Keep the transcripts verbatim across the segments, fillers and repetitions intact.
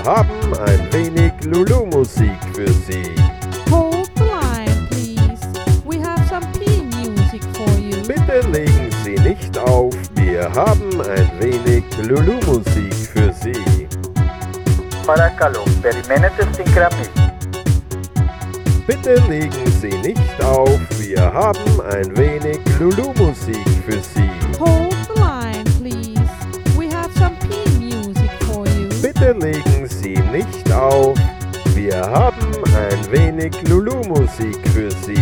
haben ein wenig Lulu-Musik für Sie. Hold the line, please. We have some P music for you. Bitte legen Sie nicht auf, wir haben ein wenig Lulu-Musik für Sie. Παρακαλώ, περιμένετε στην γραμμή. Bitte legen Sie nicht auf, wir haben ein wenig Lulu-Musik für Sie. Hold the line, please. We have some P music for you. Bitte legen Sie nicht auf, wir haben ein wenig Lulu-Musik für Sie.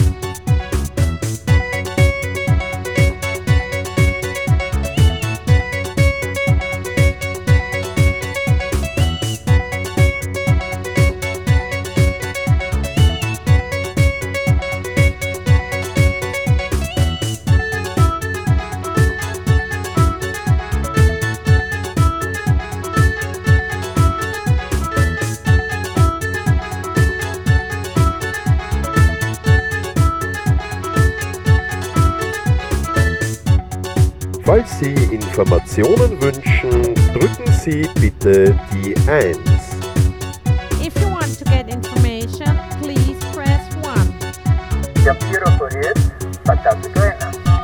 Falls Sie Informationen wünschen, drücken Sie bitte die eins. If you want to get information, please press one. Για πληροφορίες, πατάτε το ένα.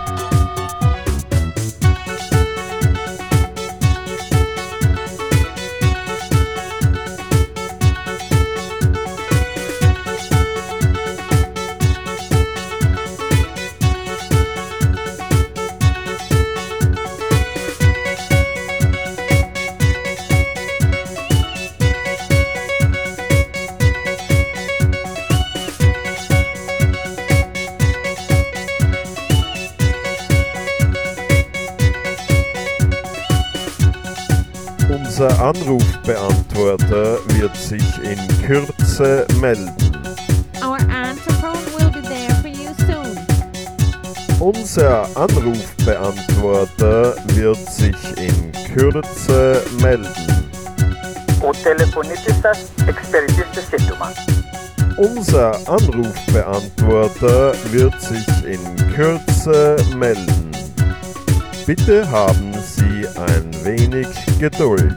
Unser Anrufbeantworter wird sich in Kürze melden. Our answer phone will be there for you soon. Unser Anrufbeantworter wird sich in Kürze melden. Ο τηλεφωνήτης σας εξυπηρετείται σύντομα. Unser Anrufbeantworter wird sich in Kürze melden. Bitte haben Sie ein wenig Geduld.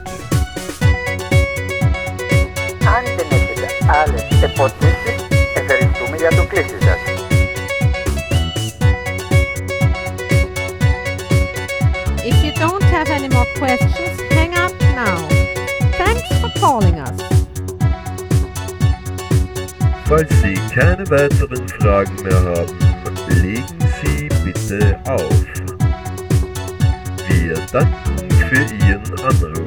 Αν δεν έχετε άλλες ερωτήσεις, ευχαριστούμε για το κλείσι σας. If you don't have any more questions, hang up now. Thanks for calling us. Falls Sie keine weiteren Fragen mehr haben, legen Sie bitte auf. Wir danken für Ihren Anruf.